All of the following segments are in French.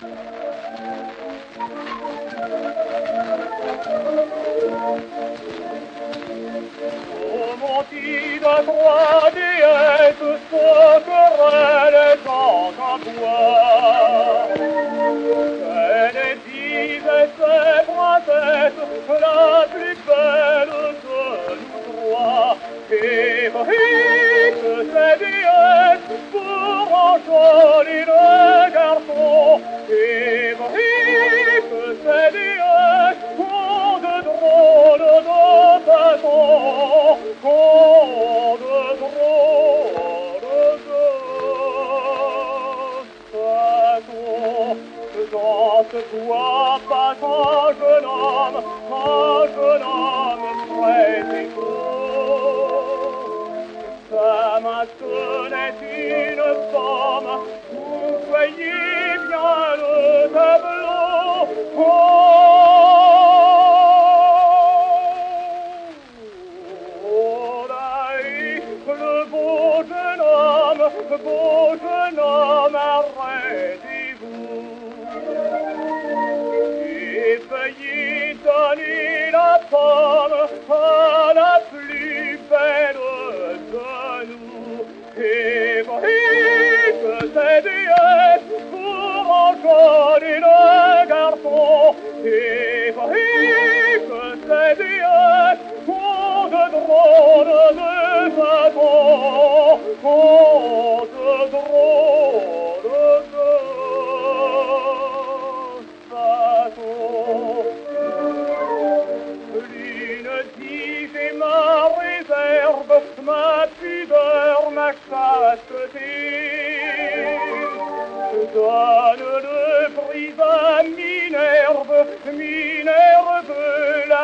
De trois déesses se querellent dans un bois. Elle disait ces princesses la plus belle de nous trois. Héroïque ces déesses pour enjôler le garçon. Héroïque ces déesses ont de drôles de façons. Dans ce bois passe un jeune homme très égo. Sa main tenait une pomme, vous voyez bien le tableau. Beau jeune homme, arrêtez-vous et veuillez donner la pomme à la plus belle de nous. Héroïque ces déesses pour enjôler le garçon. Héroïque ces déesses ont de drôles de façons. De drôles de façons. L'une dit j'ai ma réserve, ma pudeur, ma chasteté. Je donne le prix à Minerve, Minerve la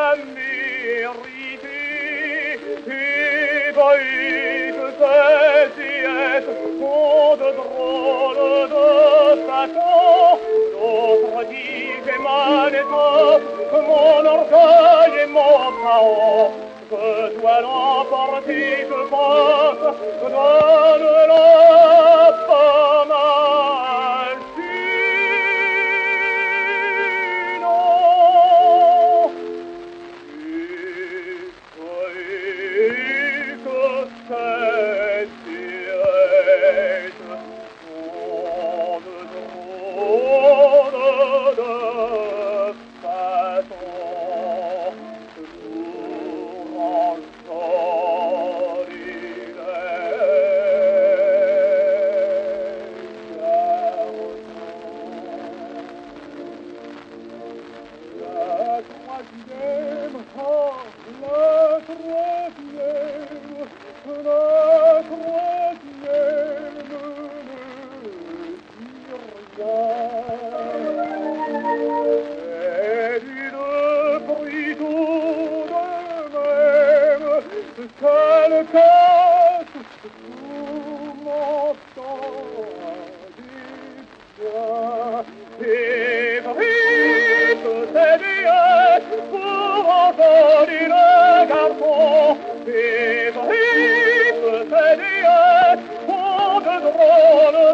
mérité. Héroïque ces déesses ont de drôles de façons. L'autre dit j'ai ma maison, mon orgueil et mon chaos. Je dois l'emporter, je pense, donne la pomme à Junon. Héroïque ces déesses ont de drôles de façons. Pour enjôler le casse tout mon temps Héroïque ces déesses pour enjôler le garçon. Héroïque ces déesses ont de drôles